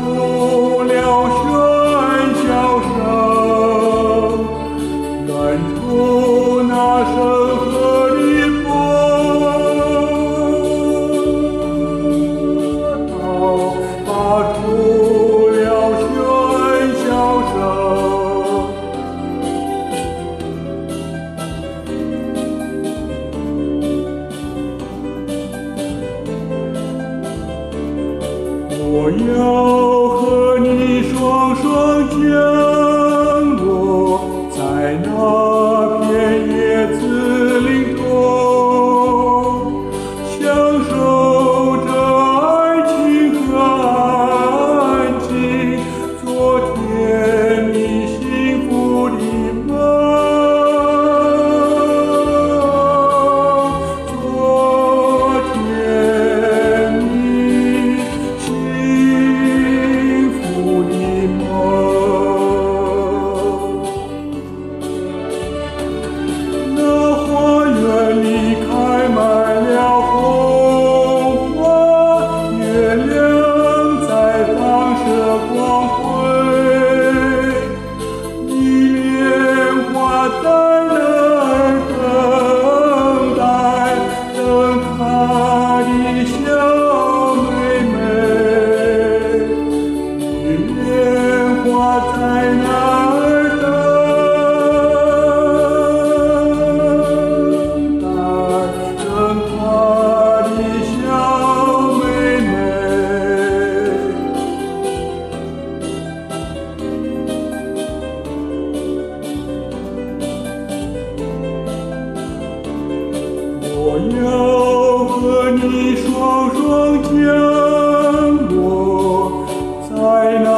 出了喧嚣声，远处那深河里波涛发出了喧嚣声。我要和你双双降落在那片叶子林中，享受着爱情和安静，昨天你幸福的梦，昨天你幸福的梦。那花园里开满了红花，月亮在放射光辉，你莲花在那儿等待，等她的小妹妹。你莲花在那儿等待，等她的小妹妹。我要和你双双降落在那